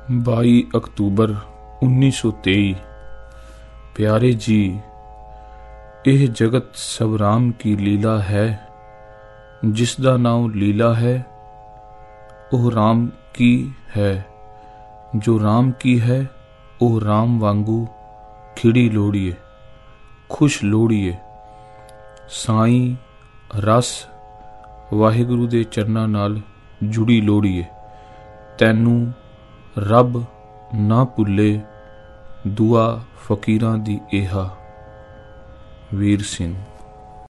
22 October 1923। प्यारे जी, यह जगत सब राम की लीला है। जिसदा नाम लीला है ओह राम की है। जो राम की है ओह राम वांगू खिड़ी लोड़िए, खुश लोड़िए। साईं रस वाहिगुरु दे चरनां नाल जुड़ी लोड़िए। तैनू रब ना भुले, दुआ फकीरां दी एहा। वीर सिंह।